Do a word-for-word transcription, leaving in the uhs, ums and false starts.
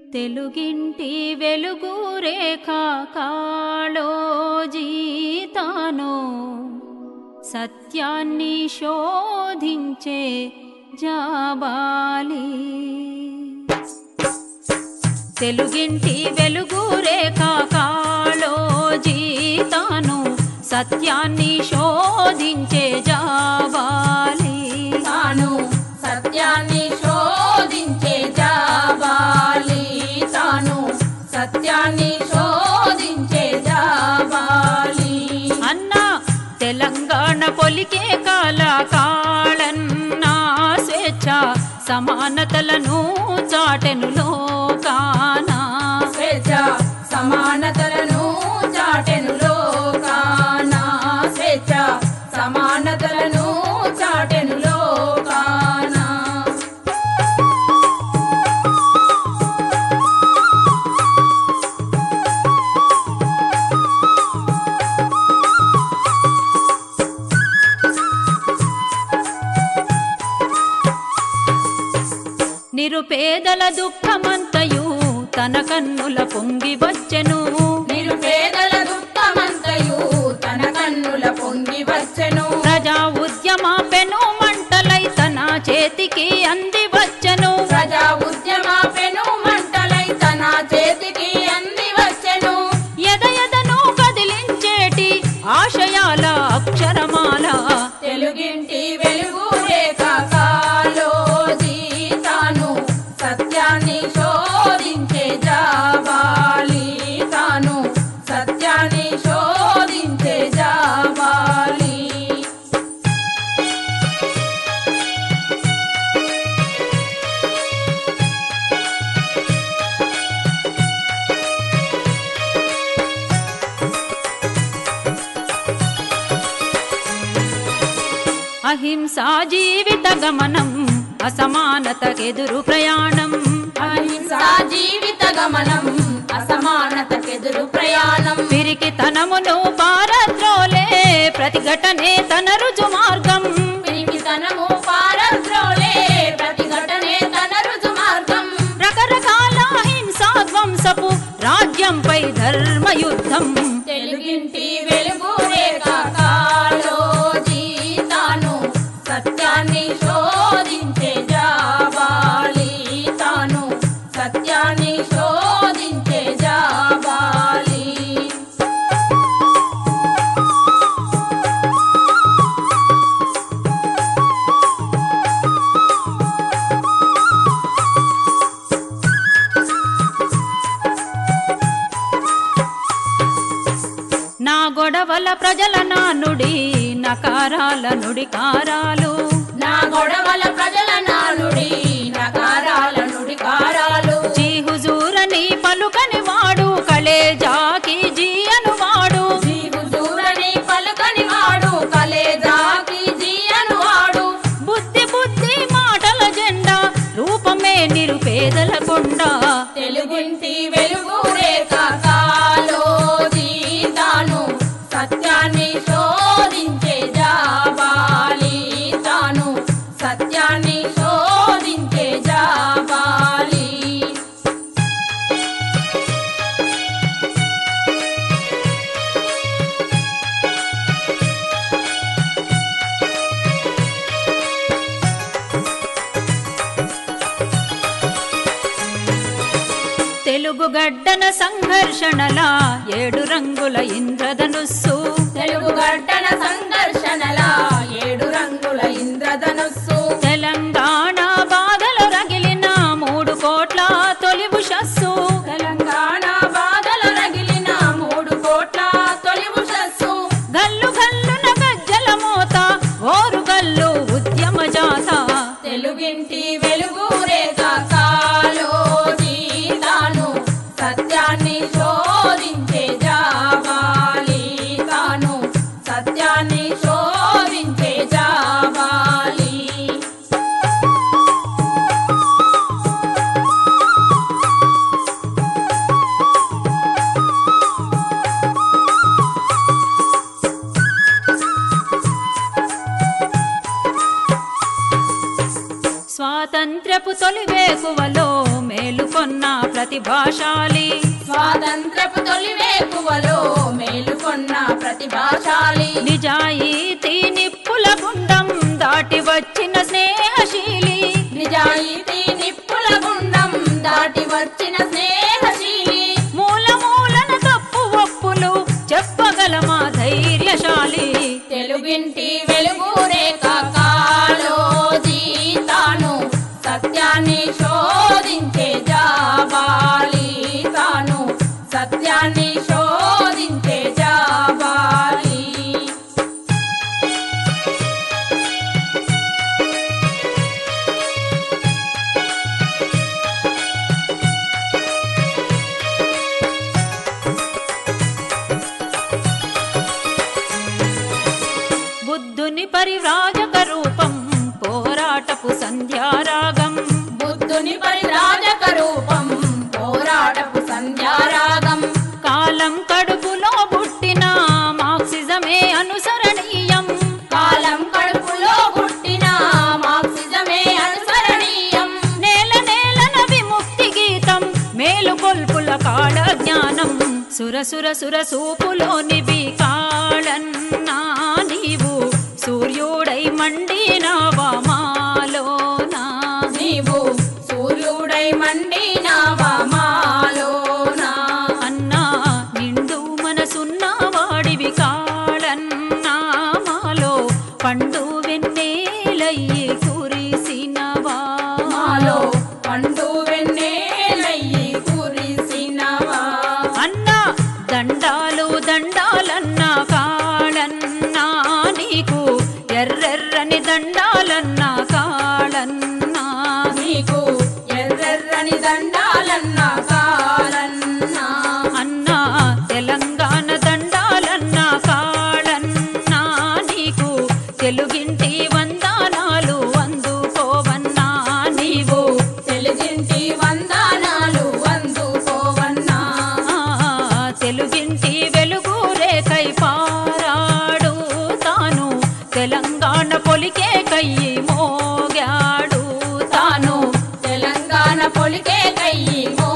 తెలుగింటి వెలుగు రేఖ కాళోజీ తాను సత్యాన్ని శోధించే జాబాలి. తెలుగింటి వెలుగు రేఖ కాళోజీ తాను సత్యాన్ని శోధించే జాబాలి. తాను సత్యాన్ని శోధించే జాబాలి. తాను సత్యాన్ని శోధించే జాబాలి. అన్నా తెలంగాణ పొలికే కాల కాళన్నా స్వేచ్ఛ సమానతలను చాటెను లోకానా. స్వేచ్ఛ సమానతలను చాటెను లోకానా. స్వేచ్ఛ సమానతలను చాటెను లోకానా. నిరుపేదల దుఃఖమంతయు తన కన్నుల పొంగి వచ్చెను. నిరుపేదల దుఃఖమంతయు తన కన్నుల పొంగి వచ్చెను. ప్రజా ఉద్యమ పెను మంటలై తన చేతికి అంది వచ్చెను. ప్రజా ఉద్యమ పెను మంటలై తన చేతికి అంది వచ్చెను. ఎద ఎదను కదిలించేటి ఆశయాల అక్షరమాల. తెలుగింటి వెలుగు రేఖ కాళోజీ తాను సత్యాన్ని శోధించే జాబాలి. తాను సత్యాన్ని శోధించే జాబాలి. అహింసా జీవిత గమనం అసమానతకెదురు ప్రయాణం. అహింసా జీవిత గమనం అసమానతకెదురు ప్రయాణం. పిరికితనమును పారద్రోలే ప్రతిఘటనే తన రుజు మార్గం. పిరికితనము పారద్రోలే ప్రతిఘటనే తన రుజు మార్గం. రకరకాల హింసా ధ్వంసపు రాజ్యంపై ధర్మయుద్ధం. తెలుగింటి వెలుగు రేఖ కాళోజీ తాను సత్యాన్ని శోధించే జాబాలి. తాను సత్యాన్ని శోధించే జాబాలి. నా గొడవల ప్రజల నానుడి నకారాల నుడికారాలు. నా గొడవల ప్రజల నానుడి నకారాల నుడికారాలు. జీ హుజూరని పలుకని వాడు కలేజాకి జీ అనువాడు. జీ హుజూరని పలుకని వాడు కలేజాకి జీ అనువాడు. బుద్ధి బుద్ధి మాటల జెండా రూపమే నిరుపేదల కొండ. తెలుగింటి వెలుగు రేఖ కాళోజీ తాను సత్యాన్ని శోధించే జాబాలి. తాను సత్యాన్ని శోధించే జాబాలి. తెలుగు గడ్డన సంఘర్షణల ఏడు రంగుల ఇంద్రధనుస్సు. తెలుగు గడ్డన సంఘర్షణల ఏడు రంగుల ఇంద్రధనుస్సు. తెలంగాణ బాధలు రగిలిన మూడు కోట్ల తొలి ఉషస్సు. తెలంగాణ బాధలు రగిలిన మూడు కోట్ల తొలి ఉషస్సు. గల్లు గల్లున గజ్జల మోత ఓరు గల్లు ఉద్యమ జాత. తెలుగింటి వెలుగు రేఖ కాళోజీ తాను సత్యాన్ని శోధించే జాబాలి. తాను సత్యాన్ని శోధించే జాబాలి. స్వాతంత్ర్యపు తొలి వేకువలో మేలుకొన్న ప్రతి ప్రతిభాశాలి స్వాతంత్రపు తొలి వేకువలో మేలుకొన్న ప్రతిభాశాలి నిజాయితీ నిప్పుల గుండం దాటి వచ్చిన స్నేహశీలి నిజాయితీ నిప్పుల గుండం దాటి వచ్చిన స్నేహశీలి మూల మూలన తప్పు ఒప్పులు చెప్పగలమా ధైర్యశాలి తెలుగింటి వెలుగు రేఖ కాళోజీ తాను సత్యాన్ని శోధించే జాబాలి తాను సత్యాన్ని శోధించే జాబాలి బుద్ధుని పరివ్రాజక రూపం పోరాటపు సంధ్యారాగం బుద్ధుని పరిరాజక రూపం పోరాటపు సంధ్యారాగం కాలం కడుపులో పుట్టిన మార్క్సిజమే అనుసరణీయం కాలం కడుపులో పుట్టిన మార్క్సిజమే అనుసరణీయం నేల నేలన విముక్తి గీతం మేలుకొల్పుల కాళ జ్ఞానం సురసుర సుర సూపులోనివి కాళన్నా నీవు సూర్యుడై మండినావా మాలోనా నీవు సూర్యుడై మండినావా మాలోనా అన్నా నిండు మనసున్న వాడివి కాళన్నా మాలో పండు వెన్నెలయ్యి కురిసినవా మాలో పండు వెన్నెలయ్యి కురిసినవా అన్నా దండాలు దండాలన్నా కాళన్నా నీకు ఎర్రెర్రని దండాలన్నా కాళన్నా నీకు ఎర్రెర్రని దండాలన్నా కాలన్నా అన్నా తెలంగాణ దండాలన్నా కాళన్నా నీకు తెలుగింటి వందనాలు అందుకోవన్నా నీవు తెలుగింటి వందనాలు అందుకోవన్నా ఆ, తెలుగింటి వెలుగు రేకై పారాడు తాను తెలంగాణ పొలికే కయ్యి మోగాడు తాను తెలంగాణ పొలికే కయ్యి